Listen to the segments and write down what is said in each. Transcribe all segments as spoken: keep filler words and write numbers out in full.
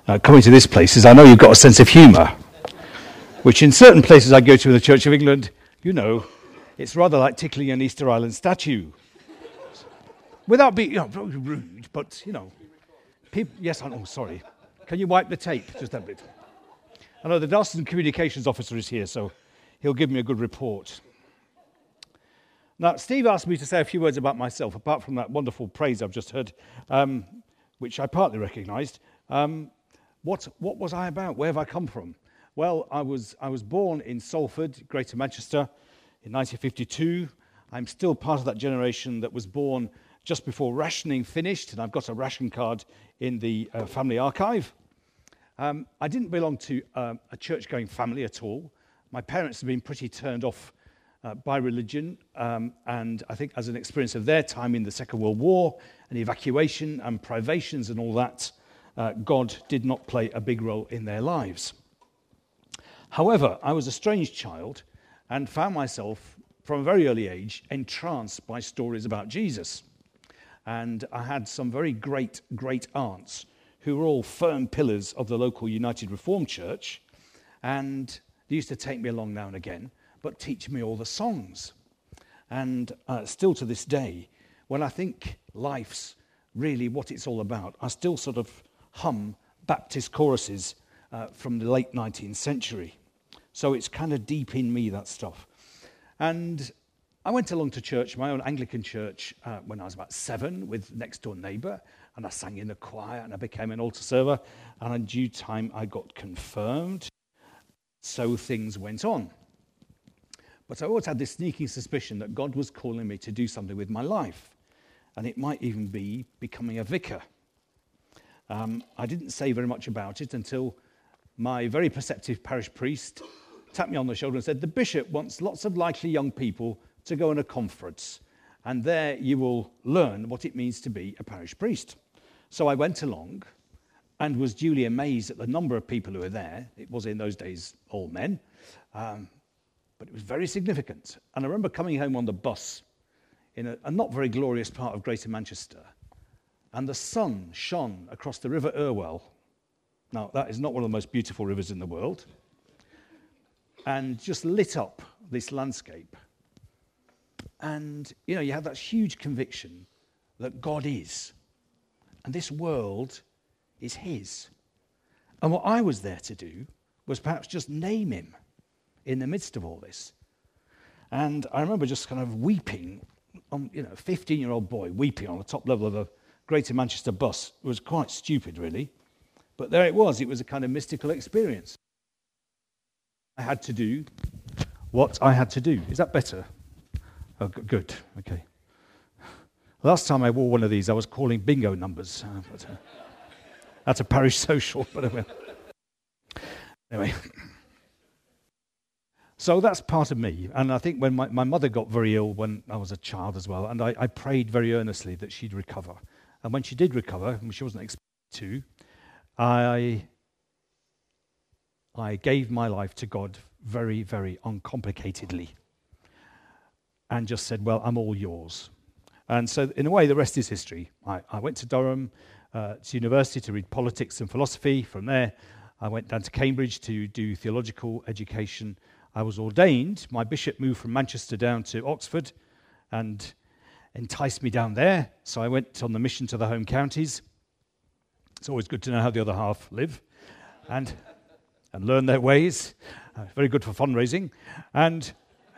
uh, coming to this place is I know you've got a sense of humour, which in certain places I go to in the Church of England, you know, it's rather like tickling an Easter Island statue. Without being, you know, rude, but, you know, people, yes, I know, sorry. Can you wipe the tape just a bit? I know the Darlington Communications Officer is here, so he'll give me a good report. Now, Steve asked me to say a few words about myself, apart from that wonderful praise I've just heard, um, which I partly recognised. Um, what, what was I about? Where have I come from? Well, I was, I was born in Salford, Greater Manchester, in nineteen fifty-two. I'm still part of that generation that was born just before rationing finished, and I've got a ration card in the uh, family archive. Um, I didn't belong to um, a church-going family at all. My parents have been pretty turned off uh, by religion, um, and I think as an experience of their time in the Second World War, and evacuation and privations and all that, uh, God did not play a big role in their lives. However, I was a strange child and found myself, from a very early age, entranced by stories about Jesus. And I had some very great, great aunts who were all firm pillars of the local United Reformed Church, and they used to take me along now and again, but teach me all the songs. And uh, still to this day, when I think life's really what it's all about, I still sort of hum Baptist choruses uh, from the late nineteenth century. So it's kind of deep in me, that stuff. And I went along to church, my own Anglican church, uh, when I was about seven with next-door neighbour, and I sang in the choir, and I became an altar server, and in due time I got confirmed. So things went on. But I always had this sneaking suspicion that God was calling me to do something with my life, and it might even be becoming a vicar. Um, I didn't say very much about it until my very perceptive parish priest tapped me on the shoulder and said, the bishop wants lots of likely young people to go on a conference, and there you will learn what it means to be a parish priest. So I went along and was duly amazed at the number of people who were there. It was in those days all men, um, but it was very significant. And I remember coming home on the bus in a, a not very glorious part of Greater Manchester, and the sun shone across the River Irwell. Now, that is not one of the most beautiful rivers in the world, and just lit up this landscape. And, you know, you have that huge conviction that God is, and this world is his. And what I was there to do was perhaps just name him in the midst of all this. And I remember just kind of weeping, on, you know, a fifteen-year-old boy weeping on the top level of a Greater Manchester bus. It was quite stupid, really. But there it was. It was a kind of mystical experience. I had to do what I had to do. Is that better? Oh, good. Okay. Last time I wore one of these, I was calling bingo numbers. Uh, but, uh, that's a parish social. But anyway. anyway. So that's part of me. And I think when my, my mother got very ill when I was a child as well, and I, I prayed very earnestly that she'd recover. And when she did recover, and she wasn't expected to, I, I gave my life to God very, very uncomplicatedly. And just said, well, I'm all yours. And so, in a way, the rest is history. I, I went to Durham, uh, to university to read politics and philosophy. From there, I went down to Cambridge to do theological education. I was ordained. My bishop moved from Manchester down to Oxford and enticed me down there. So I went on the mission to the home counties. It's always good to know how the other half live and, and learn their ways. Uh, very good for fundraising. And...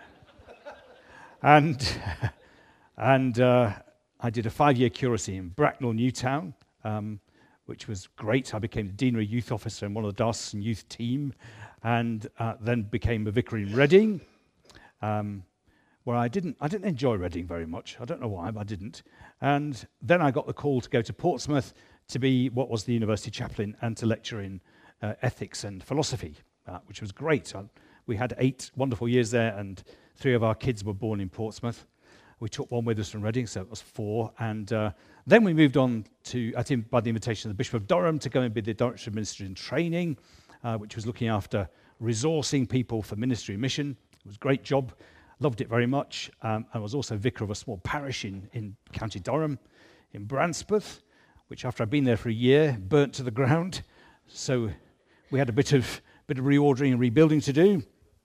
And and uh, I did a five-year curacy in Bracknell, Newtown, um, which was great. I became the deanery youth officer in one of the Darlington youth team, and uh, then became a vicar in Reading, um, where I didn't I didn't enjoy Reading very much. I don't know why, but I didn't. And then I got the call to go to Portsmouth to be what was the university chaplain and to lecture in uh, ethics and philosophy, uh, which was great. I, we had eight wonderful years there, and three of our kids were born in Portsmouth. We took one with us from Reading, so it was four. And uh, then we moved on to, at him, by the invitation of the Bishop of Durham, to go and be the Director of Ministry and Training, uh, which was looking after resourcing people for ministry and mission. It was a great job. Loved it very much. Um, I was also vicar of a small parish in, in County Durham, in Branspeth, which after I'd been there for a year, burnt to the ground. So we had a bit of bit of reordering and rebuilding to do.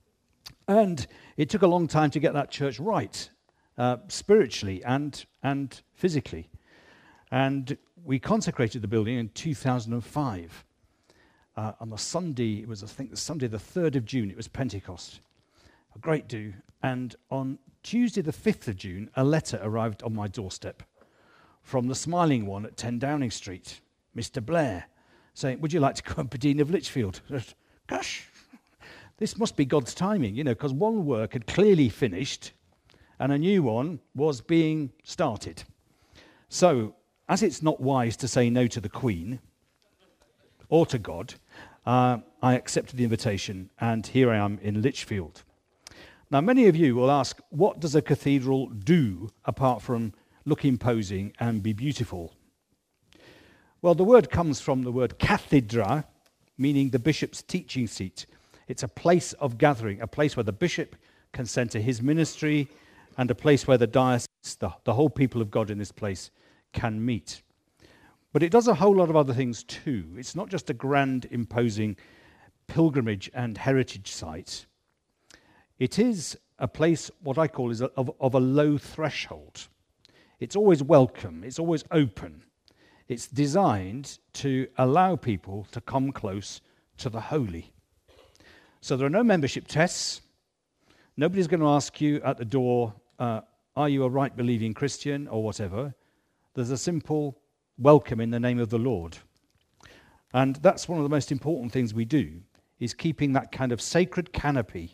And it took a long time to get that church right, uh, spiritually and and physically. And we consecrated the building in two thousand five. Uh, on the Sunday, it was I think the Sunday the third of June, it was Pentecost. A great do. And on Tuesday the fifth of June, a letter arrived on my doorstep from the smiling one at ten Downing Street, Mister Blair, saying, would you like to become Dean of Lichfield? Gosh, this must be God's timing, you know, because one work had clearly finished and a new one was being started. So, as it's not wise to say no to the Queen or to God, uh, I accepted the invitation, and here I am in Lichfield. Now, many of you will ask, what does a cathedral do apart from look imposing and be beautiful? Well, the word comes from the word cathedra, meaning the bishop's teaching seat. It's a place of gathering, a place where the bishop can center his ministry, and a place where the diocese, the, the whole people of God in this place, can meet. But it does a whole lot of other things too. It's not just a grand, imposing pilgrimage and heritage site. It is a place, what I call, is a, of, of a low threshold. It's always welcome. It's always open. It's designed to allow people to come close to the holy. So there are no membership tests. Nobody's going to ask you at the door, uh, are you a right believing Christian or whatever. There's a simple welcome in the name of the Lord. And that's one of the most important things we do, is keeping that kind of sacred canopy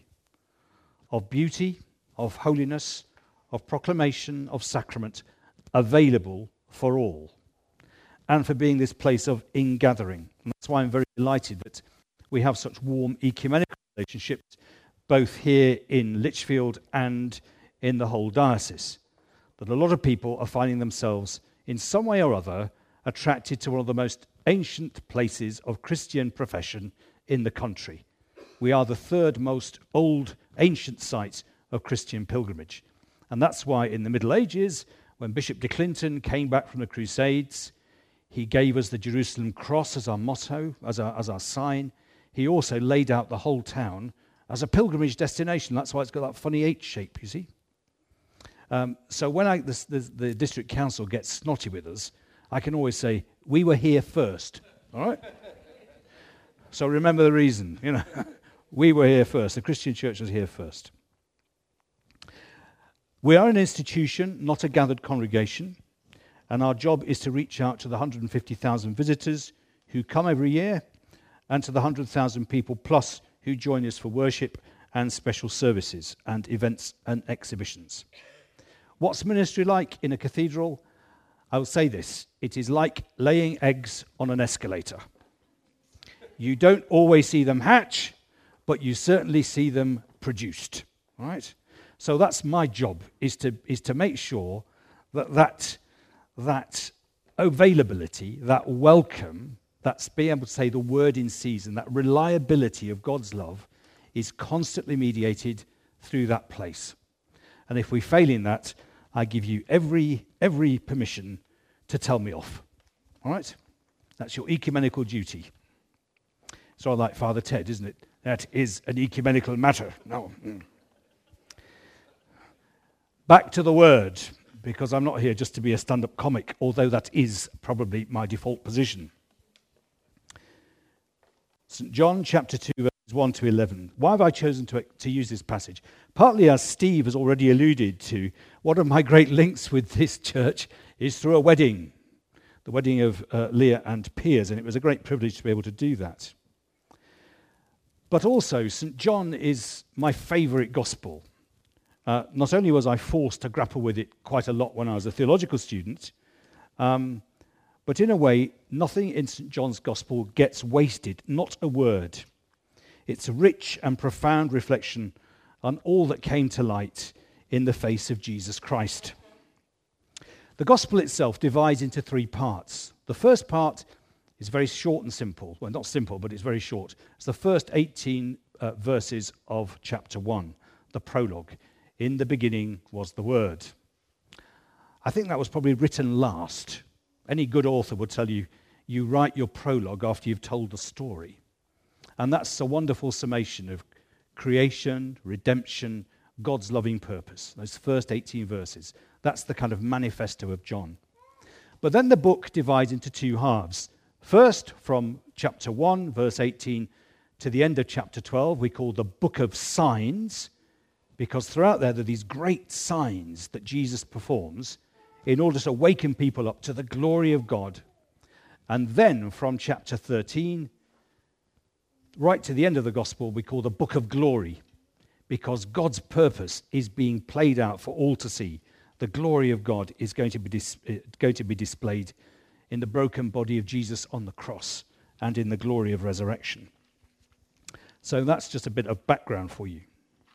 of beauty, of holiness, of proclamation, of sacrament available for all, and for being this place of ingathering. And that's why I'm very delighted that we have such warm ecumenical relationships, both here in Lichfield and in the whole diocese. That a lot of people are finding themselves, in some way or other, attracted to one of the most ancient places of Christian profession in the country. We are the third most old, ancient site of Christian pilgrimage. And that's why in the Middle Ages, when Bishop de Clinton came back from the Crusades, he gave us the Jerusalem cross as our motto, as our, as our sign. He also laid out the whole town as a pilgrimage destination. That's why it's got that funny H shape, you see. Um, so when I, the, the, the district council gets snotty with us, I can always say, we were here first, all right? So remember the reason, you know. We were here first. The Christian church was here first. We are an institution, not a gathered congregation, and our job is to reach out to the one hundred fifty thousand visitors who come every year, and to the one hundred thousand people plus who join us for worship and special services and events and exhibitions. What's ministry like in a cathedral? I will say this, it is like laying eggs on an escalator. You don't always see them hatch, but you certainly see them produced, all right? So that's my job, is to is to make sure that that, that availability, that welcome, that's being able to say the word in season, that reliability of God's love is constantly mediated through that place. And if we fail in that, I give you every every permission to tell me off, all right? That's your ecumenical duty. It's all like Father Ted, isn't it? That is an ecumenical matter. No. Mm. Back to the word, because I'm not here just to be a stand-up comic, although that is probably my default position. Saint John chapter two, verses one to eleven. Why have I chosen to, to use this passage? Partly, as Steve has already alluded to, one of my great links with this church is through a wedding, the wedding of uh, Leah and Piers, and it was a great privilege to be able to do that. But also, Saint John is my favourite gospel. Uh, not only was I forced to grapple with it quite a lot when I was a theological student, um, but in a way, nothing in Saint John's gospel gets wasted, not a word. It's a rich and profound reflection on all that came to light in the face of Jesus Christ. The gospel itself divides into three parts. The first part is very short and simple. Well, not simple, but it's very short. It's the first eighteen uh, verses of chapter one, the prologue. In the beginning was the Word. I think that was probably written last. Any good author would tell you, you write your prologue after you've told the story. And that's a wonderful summation of creation, redemption, God's loving purpose. Those first eighteen verses. That's the kind of manifesto of John. But then the book divides into two halves. First, from chapter one, verse eighteen, to the end of chapter twelve, we call the book of signs, because throughout there, there are these great signs that Jesus performs in order to awaken people up to the glory of God. And then from chapter thirteen, right to the end of the gospel, we call the book of glory, because God's purpose is being played out for all to see. The glory of God is going to be dis- going to be displayed in the broken body of Jesus on the cross and in the glory of resurrection. So that's just a bit of background for you.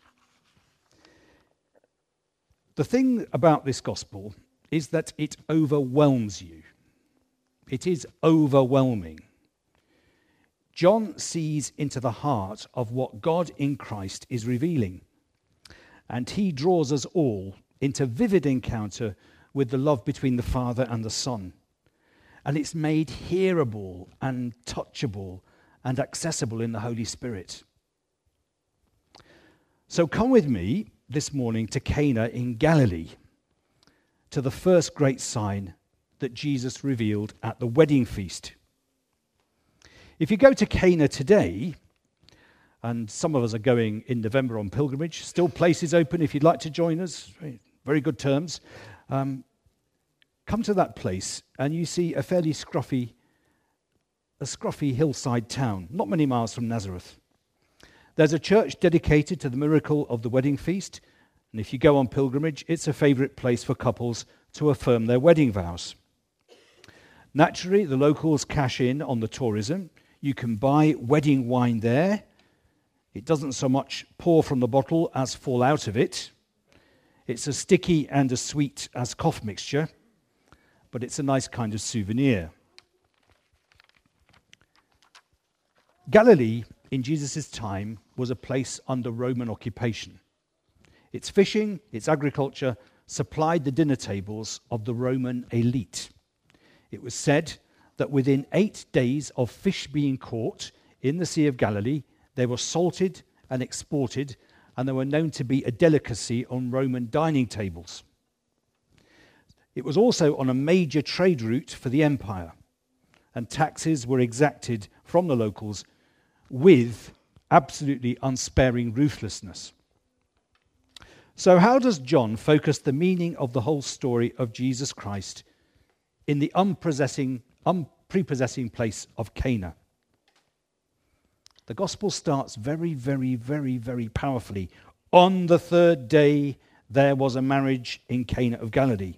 The thing about this gospel is that it overwhelms you. It is overwhelming. John sees into the heart of what God in Christ is revealing, and he draws us all into vivid encounter with the love between the Father and the Son. And it's made hearable and touchable and accessible in the Holy Spirit. So come with me this morning to Cana in Galilee, to the first great sign that Jesus revealed at the wedding feast. If you go to Cana today, and some of us are going in November on pilgrimage, still places open if you'd like to join us, very good terms, um, come to that place and you see a fairly scruffy, a scruffy hillside town, not many miles from Nazareth. There's a church dedicated to the miracle of the wedding feast, and if you go on pilgrimage, it's a favourite place for couples to affirm their wedding vows. Naturally, the locals cash in on the tourism. You can buy wedding wine there. It doesn't so much pour from the bottle as fall out of it. It's as sticky and as sweet as cough mixture, but it's a nice kind of souvenir. Galilee, in Jesus' time, was a place under Roman occupation. Its fishing, its agriculture, supplied the dinner tables of the Roman elite. It was said that within eight days of fish being caught in the Sea of Galilee, they were salted and exported, and they were known to be a delicacy on Roman dining tables. It was also on a major trade route for the empire, and taxes were exacted from the locals with absolutely unsparing ruthlessness. So how does John focus the meaning of the whole story of Jesus Christ in the unprepossessing, unprepossessing place of Cana? The gospel starts very, very, very, very powerfully. On the third day, there was a marriage in Cana of Galilee.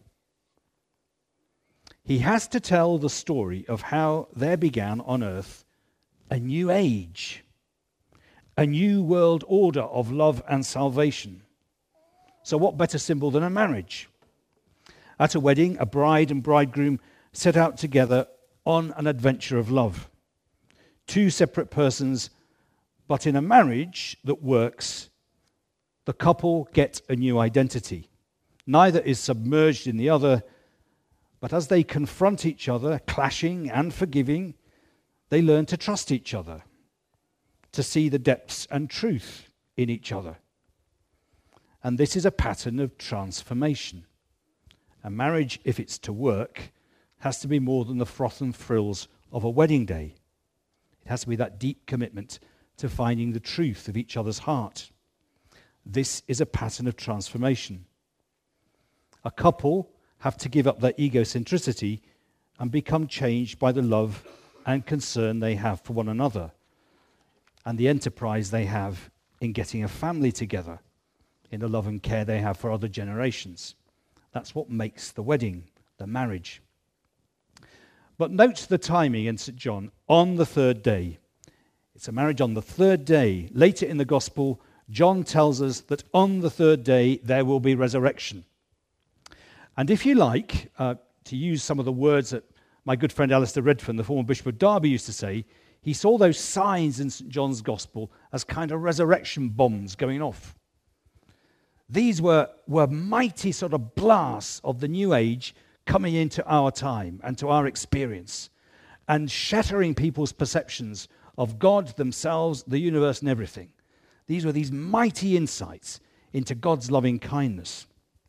He has to tell the story of how there began on earth a new age, a new world order of love and salvation. So what better symbol than a marriage? At a wedding, a bride and bridegroom set out together on an adventure of love. Two separate persons, but in a marriage that works, the couple get a new identity. Neither is submerged in the other, but as they confront each other, clashing and forgiving, they learn to trust each other, to see the depths and truth in each other. And this is a pattern of transformation. A marriage, if it's to work, has to be more than the froth and thrills of a wedding day. It has to be that deep commitment to finding the truth of each other's heart. This is a pattern of transformation. A couple have to give up their egocentricity and become changed by the love and concern they have for one another, and the enterprise they have in getting a family together, in the love and care they have for other generations. That's what makes the wedding, the marriage. But note the timing in Saint John, on the third day. It's a marriage on the third day. Later in the gospel, John tells us that on the third day there will be resurrection. And if you like, uh, to use some of the words that my good friend Alistair Redfern, the former Bishop of Derby, used to say, he saw those signs in Saint John's gospel as kind of resurrection bombs going off. These were, were mighty sort of blasts of the new age coming into our time and to our experience. and shattering people's perceptions of God, themselves, the universe, and everything. These were these mighty insights into God's loving kindness.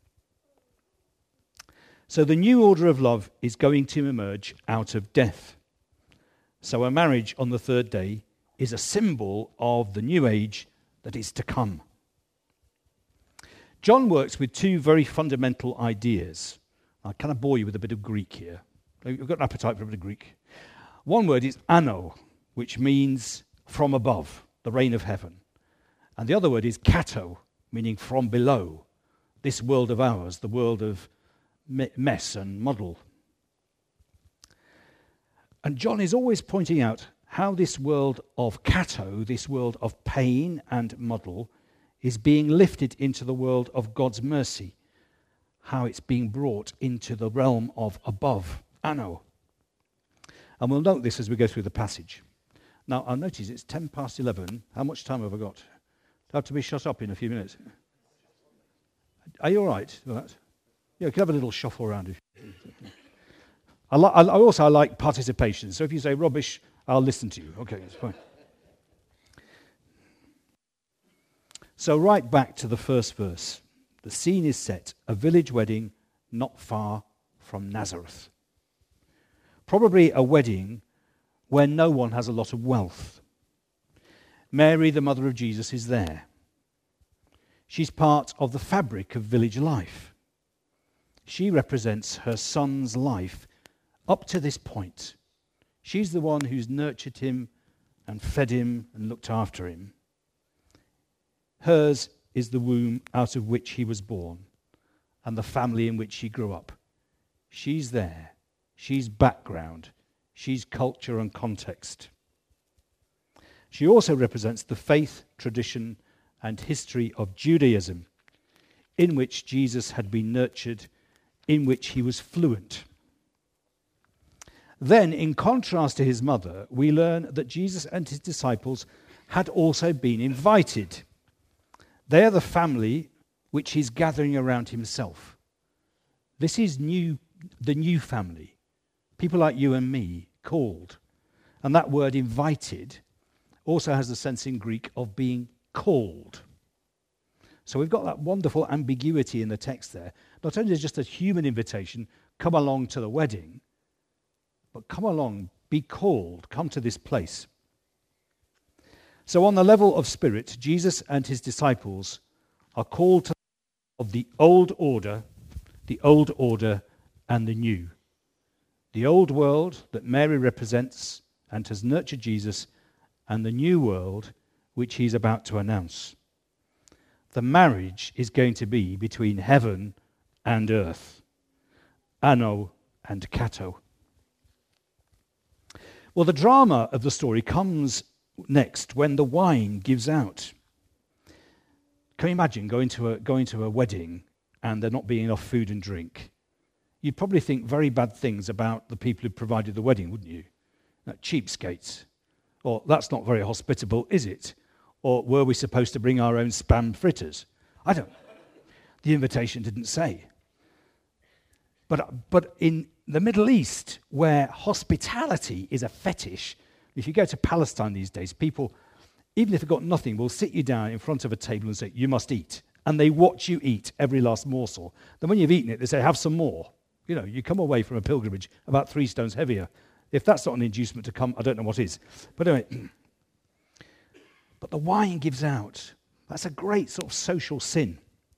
So the new order of love is going to emerge out of death. So a marriage on the third day is a symbol of the new age that is to come. John works with two very fundamental ideas. I'll kind of bore you with a bit of Greek here. You've got an appetite for a bit of Greek. One word is ano, which means from above, the reign of heaven. And the other word is kato, meaning from below, this world of ours, the world of me- mess and muddle. And John is always pointing out how this world of kato, this world of pain and muddle, is being lifted into the world of God's mercy, how it's being brought into the realm of above, ano. And we'll note this as we go through the passage. Now, I'll notice it's ten past eleven. How much time have I got? Do I have to be shut up in a few minutes? Are you all right with that? Yeah, you can have a little shuffle around. If I, li- I also I like participation. So if you say rubbish, I'll listen to you. Okay, that's fine. So right back to the first verse. The scene is set, a village wedding not far from Nazareth. Probably a wedding where no one has a lot of wealth. Mary, the mother of Jesus, is there. She's part of the fabric of village life. She represents her son's life up to this point. She's the one who's nurtured him and fed him and looked after him. Hers is the womb out of which he was born and the family in which he grew up. She's there. She's background. She's culture and context. She also represents the faith, tradition, and history of Judaism, in which Jesus had been nurtured, in which he was fluent. Then, in contrast to his mother, we learn that Jesus and his disciples had also been invited. They are the family which he's gathering around himself. This is new, the new family. People like you and me, called. And that word invited also has the sense in Greek of being called. So we've got that wonderful ambiguity in the text there. Not only is it just a human invitation, come along to the wedding, but come along, be called, come to this place. So on the level of spirit, Jesus and his disciples are called to of the old order, the old order and the new. The old world that Mary represents and has nurtured Jesus, and the new world which he's about to announce. The marriage is going to be between heaven and earth, ano and kato. Well, the drama of the story comes next when the wine gives out. Can you imagine going to a going to a wedding and there not being enough food and drink? You'd probably think very bad things about the people who provided the wedding, wouldn't you? Like cheapskates. Or that's not very hospitable, is it? Or were we supposed to bring our own spam fritters? I don't. The invitation didn't say. But but in the Middle East, where hospitality is a fetish, if you go to Palestine these days, people, even if they've got nothing, will sit you down in front of a table and say, you must eat. And they watch you eat every last morsel. Then when you've eaten it, they say, have some more. You know, you come away from a pilgrimage about three stones heavier. If that's not an inducement to come, I don't know what is. But anyway, but the wine gives out. That's a great sort of social sin.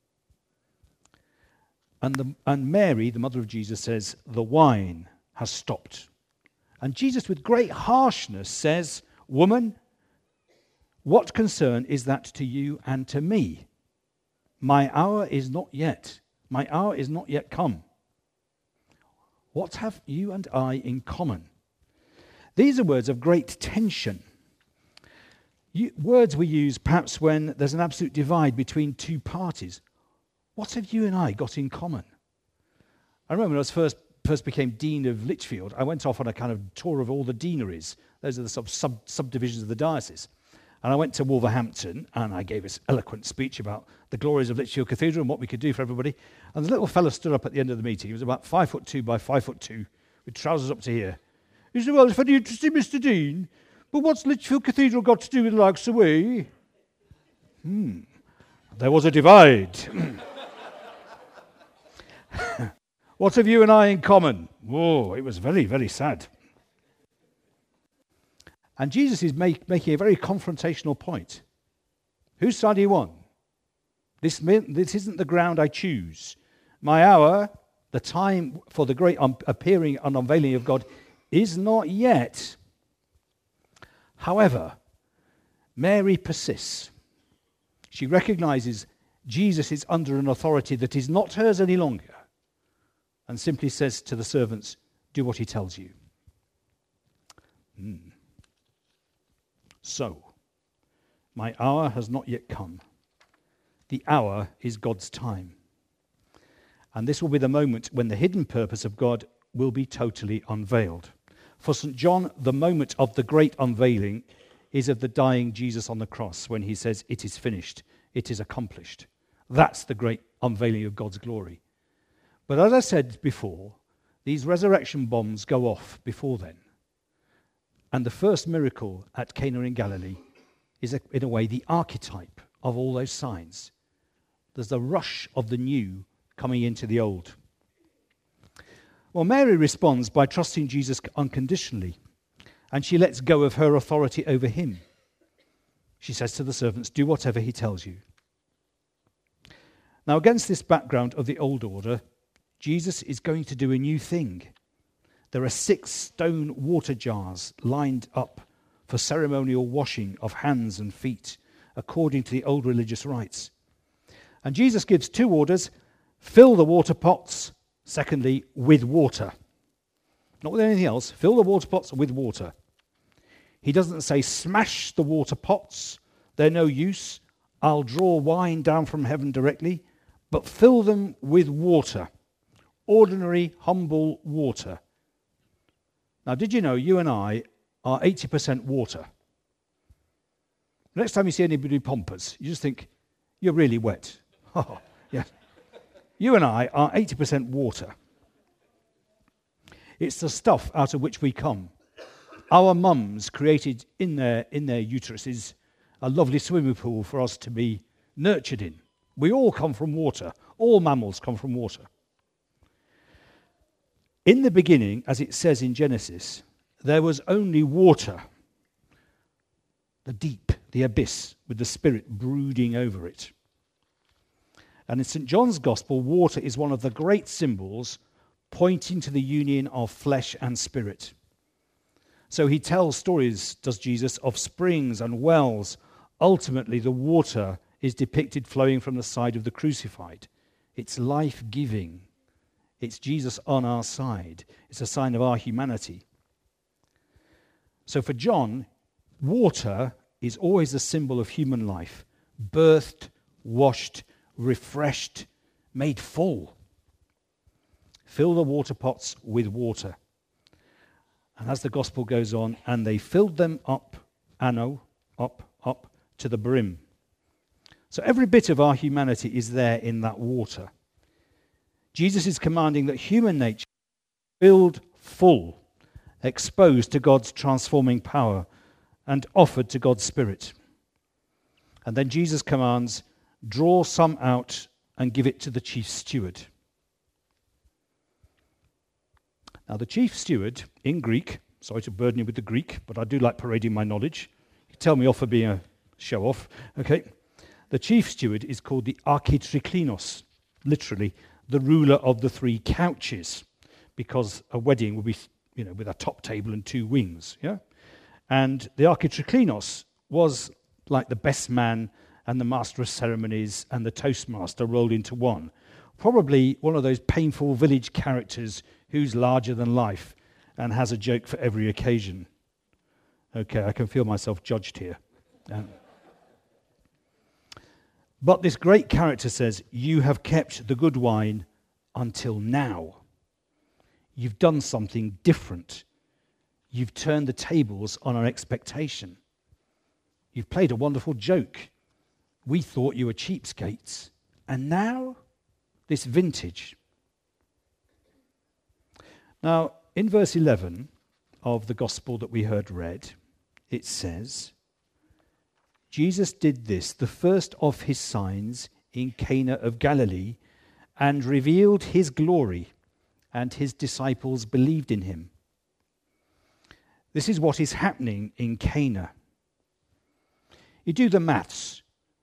And, the, and Mary, the mother of Jesus, says, the wine has stopped. And Jesus, with great harshness, says, woman, what concern is that to you and to me? My hour is not yet. My hour is not yet come. What have you and I in common? These are words of great tension. You, words we use perhaps when there's an absolute divide between two parties. What have you and I got in common? I remember when I was first, first became Dean of Lichfield, I went off on a kind of tour of all the deaneries. Those are the sub, sub, subdivisions of the diocese. And I went to Wolverhampton and I gave this eloquent speech about the glories of Lichfield Cathedral and what we could do for everybody. And the little fellow stood up at the end of the meeting. He was about five foot two by five foot two with trousers up to here. He said, well, it's very interesting, Mister Dean, but what's Lichfield Cathedral got to do with the likes of we? Hmm. There was a divide. What have you and I in common? Whoa, it was very, very sad. And Jesus is make, making a very confrontational point. Whose side are you on? This, this isn't the ground I choose. My hour, the time for the great um, appearing and unveiling of God, is not yet. However, Mary persists. She recognizes Jesus is under an authority that is not hers any longer, and simply says to the servants, do what he tells you. Mm. So, my hour has not yet come. The hour is God's time. And this will be the moment when the hidden purpose of God will be totally unveiled. For Saint John, the moment of the great unveiling is of the dying Jesus on the cross, when he says, it is finished, it is accomplished. That's the great unveiling of God's glory. But as I said before, these resurrection bombs go off before then. And the first miracle at Cana in Galilee is, in a way, the archetype of all those signs. There's the rush of the new coming into the old. Well, Mary responds by trusting Jesus unconditionally, and she lets go of her authority over him. She says to the servants, do whatever he tells you. Now, against this background of the old order, Jesus is going to do a new thing. There are six stone water jars lined up for ceremonial washing of hands and feet, according to the old religious rites. And Jesus gives two orders: fill the water pots, secondly, with water. Not with anything else, fill the water pots with water. He doesn't say smash the water pots, they're no use, I'll draw wine down from heaven directly, but fill them with water. Ordinary, humble water. Now, did you know you and I are eighty percent water? Next time you see anybody pompous, you just think, you're really wet. Oh, yeah. You and I are eighty percent water. It's the stuff out of which we come. Our mums created in their, in their uteruses a lovely swimming pool for us to be nurtured in. We all come from water. All mammals come from water. In the beginning, as it says in Genesis, there was only water, the deep, the abyss, with the Spirit brooding over it. And in Saint John's Gospel, water is one of the great symbols pointing to the union of flesh and spirit. So he tells stories, does Jesus, of springs and wells. Ultimately, the water is depicted flowing from the side of the crucified. It's life-giving. It's Jesus on our side. It's a sign of our humanity. So for John, water is always a symbol of human life, birthed, washed, refreshed, made full. Fill the water pots with water. And as the gospel goes on, and they filled them up, anno, up, up, to the brim. So every bit of our humanity is there in that water. Jesus is commanding that human nature be filled full, exposed to God's transforming power, and offered to God's Spirit. And then Jesus commands, draw some out and give it to the chief steward. Now, the chief steward in Greek, sorry to burden you with the Greek, but I do like parading my knowledge. You tell me off for being a show-off, okay? The chief steward is called the architriklinos, literally, the ruler of the three couches, because a wedding would be, you know, with a top table and two wings, yeah? And the architriklinos was like the best man and the master of ceremonies and the toastmaster rolled into one. Probably one of those painful village characters who's larger than life and has a joke for every occasion. Okay, I can feel myself judged here. Um, but this great character says, you have kept the good wine until now. You've done something different. You've turned the tables on our expectation. You've played a wonderful joke. We thought you were cheapskates. And now, this vintage. Now, in verse eleven of the gospel that we heard read, it says, Jesus did this, the first of his signs, in Cana of Galilee, and revealed his glory, and his disciples believed in him. This is what is happening in Cana. You do the maths.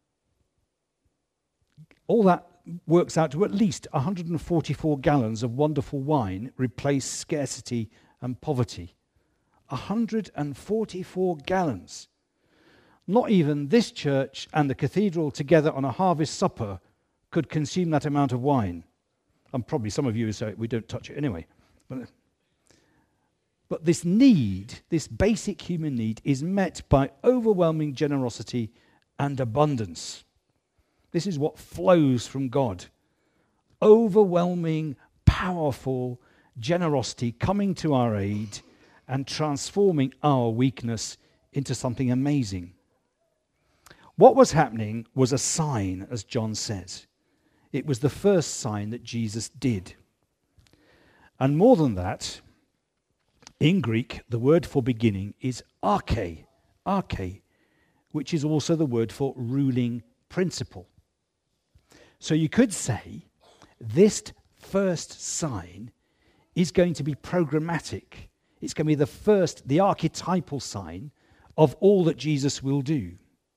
All that works out to at least one hundred forty-four gallons of wonderful wine replace scarcity and poverty. one hundred forty-four gallons. Not even this church and the cathedral together on a harvest supper could consume that amount of wine. And probably some of you would say, we don't touch it anyway. But, but this need, this basic human need, is met by overwhelming generosity and abundance. This is what flows from God. Overwhelming, powerful generosity coming to our aid and transforming our weakness into something amazing. What was happening was a sign, as John says. It was the first sign that Jesus did. And more than that, in Greek, the word for beginning is arche, arche, which is also the word for ruling principle. So you could say this first sign is going to be programmatic. It's going to be the first, the archetypal sign of all that Jesus will do.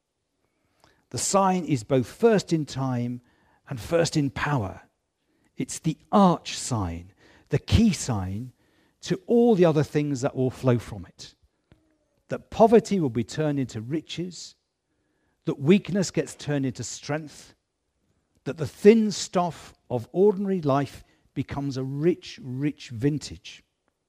The sign is both first in time and first in power. It's the arch sign, the key sign to all the other things that will flow from it. That poverty will be turned into riches, that weakness gets turned into strength, that the thin stuff of ordinary life becomes a rich, rich vintage.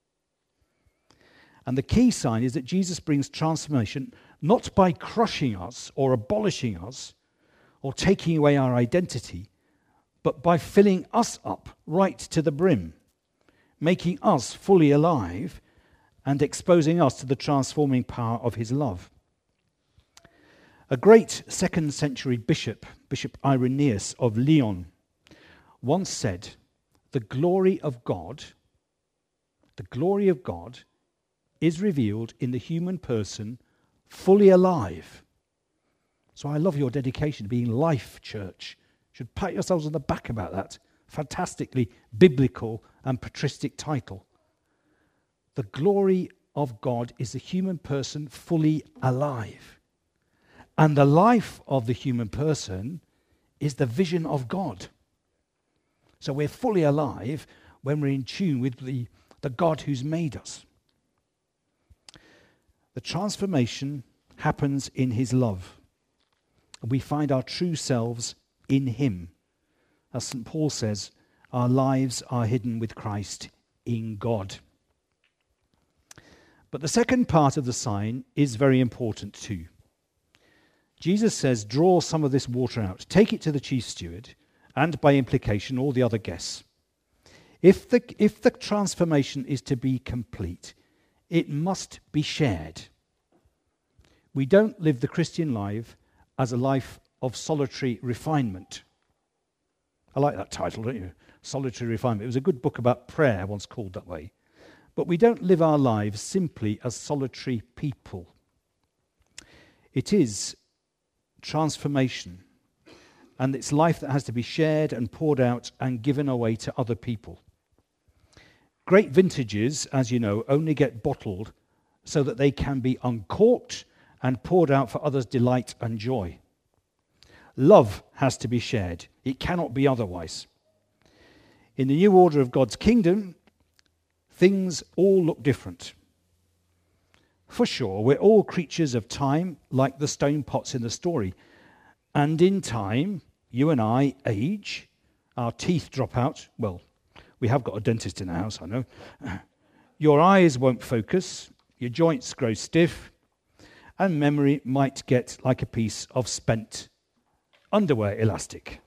And the key sign is that Jesus brings transformation not by crushing us or abolishing us or taking away our identity, but by filling us up right to the brim, making us fully alive and exposing us to the transforming power of his love. A great second century bishop, Bishop Irenaeus of Lyon, once said, the glory of God, the glory of God is revealed in the human person fully alive. So I love your dedication to being Life Church. You should pat yourselves on the back about that. Fantastically biblical and patristic title. The glory of God is the human person fully alive. And the life of the human person is the vision of God. So we're fully alive when we're in tune with the, the God who's made us. The transformation happens in his love. And we find our true selves in him. As Saint Paul says, our lives are hidden with Christ in God. But the second part of the sign is very important too. Jesus says, draw some of this water out, take it to the chief steward, and by implication all the other guests. If the, if the transformation is to be complete, it must be shared. We don't live the Christian life as a life of solitary refinement. I like that title, don't you? Solitary Refinement. It was a good book about prayer, once called that way. But we don't live our lives simply as solitary people. It is transformation, and it's life that has to be shared and poured out and given away to other people. Great vintages, as you know, only get bottled so that they can be uncorked and poured out for others' delight and joy. Love has to be shared. It cannot be otherwise. In the new order of God's kingdom, things all look different. For sure, we're all creatures of time, like the stone pots in the story. And in time, you and I age, our teeth drop out. Well, we have got a dentist in the house, I know. Your eyes won't focus, your joints grow stiff, and memory might get like a piece of spent underwear elastic.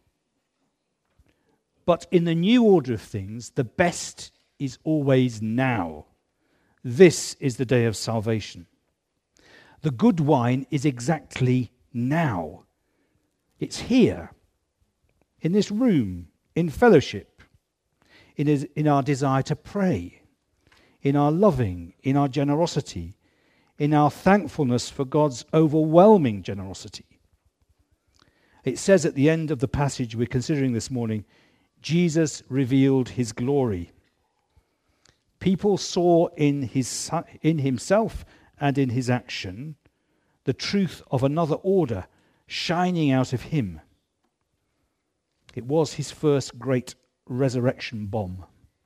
But in the new order of things, the best is always now. This is the day of salvation. The good wine is exactly now. It's here, in this room, in fellowship, in, his, in our desire to pray, in our loving, in our generosity, in our thankfulness for God's overwhelming generosity. It says at the end of the passage we're considering this morning, Jesus revealed his glory. People saw in his in himself and in his action the truth of another order shining out of him. It was his first great resurrection bomb.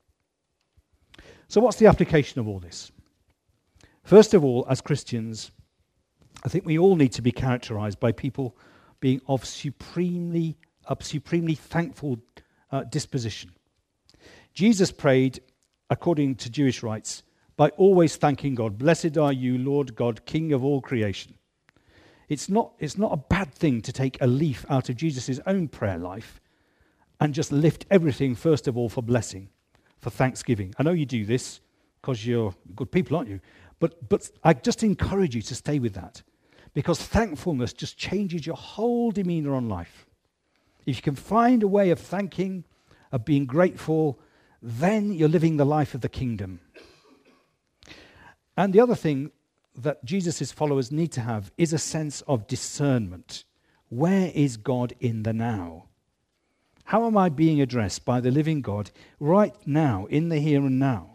So what's the application of all this? First of all, as Christians, I think we all need to be characterized by people being of supremely, a supremely thankful uh, disposition. Jesus prayed, according to Jewish rites, by always thanking God. Blessed are you, Lord God, King of all creation. It's not, it's not a bad thing to take a leaf out of Jesus' own prayer life and just lift everything, first of all, for blessing, for thanksgiving. I know you do this because you're good people, aren't you? But, but I just encourage you to stay with that, because thankfulness just changes your whole demeanor on life. If you can find a way of thanking, of being grateful, then you're living the life of the kingdom. And the other thing that Jesus' followers need to have is a sense of discernment. Where is God in the now? How am I being addressed by the living God right now, in the here and now?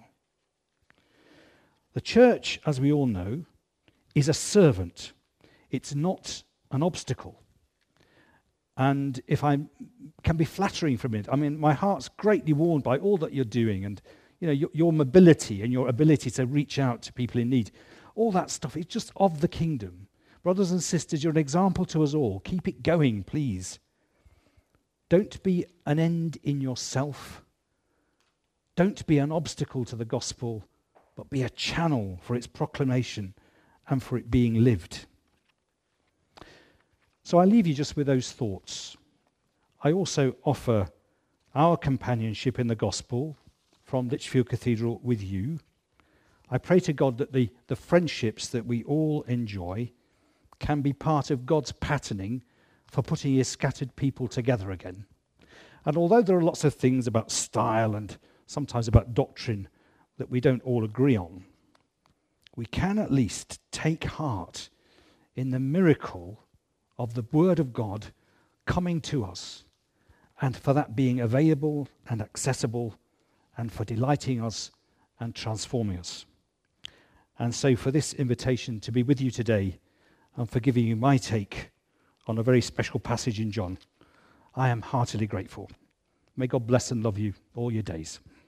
The church, as we all know, is a servant. It's not an obstacle. And if I can be flattering for a minute, I mean, my heart's greatly warmed by all that you're doing, and you know, your, your mobility and your ability to reach out to people in need. All that stuff is just of the kingdom. Brothers and sisters, you're an example to us all. Keep it going, please. Don't be an end in yourself. Don't be an obstacle to the gospel, but be a channel for its proclamation and for it being lived. So I leave you just with those thoughts. I also offer our companionship in the gospel from Lichfield Cathedral with you. I pray to God that the, the friendships that we all enjoy can be part of God's patterning for putting his scattered people together again. And although there are lots of things about style and sometimes about doctrine that we don't all agree on, we can at least take heart in the miracle of the Word of God coming to us, and for that being available and accessible, and for delighting us and transforming us. And so for this invitation to be with you today, and for giving you my take on a very special passage in John, I am heartily grateful. May God bless and love you all your days.